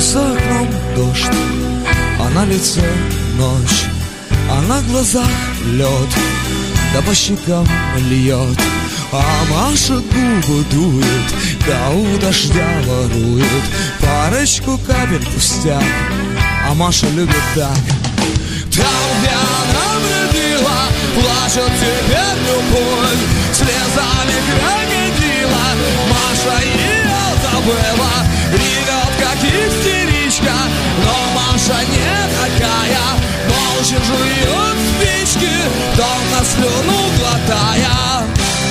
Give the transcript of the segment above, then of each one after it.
за окном дождь, а на лице ночь, а на глазах лед, да по щекам льет. А Маша губы дует, да у дождя ворует, парочку капель пустяк, а Маша любит так. Там, где она влюбила, плачет теперь любовь, слезами крокодила. Маша ее забыла, ревет как истеричка, но Маша не такая, молча жует спички, томно слюну глотая.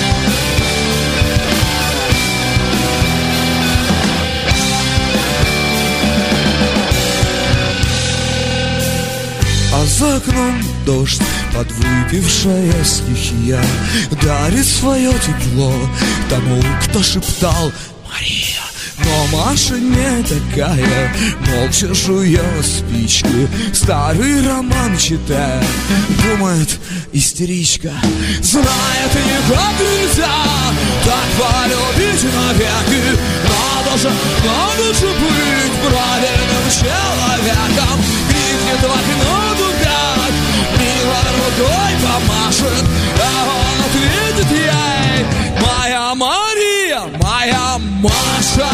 А за окном дождь, подвыпившая стихия, дарит свое тепло тому, кто шептал «Мария». Но Маша не такая, молча жует спички, старый роман читает, думает истеричка. Знает, никак нельзя так полюбить навеки, надо же быть правильным человеком. Крикнет в окно дурак, мило рукой помашет, а он ответит ей: моя Мария, моя Маша.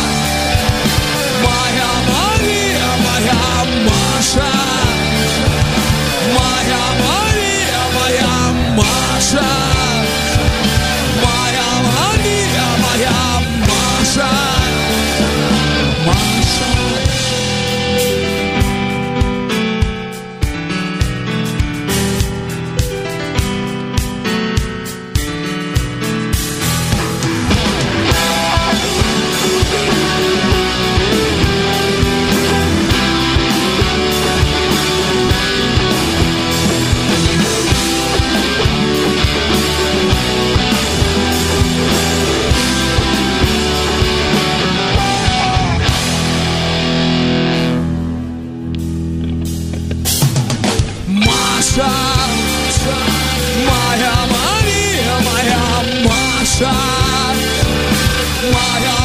Моя Мария, моя Маша. Моя Мария, моя Маша. Моя Мария, моя Маша. Маша. Моя Мария, моя Маша. Моя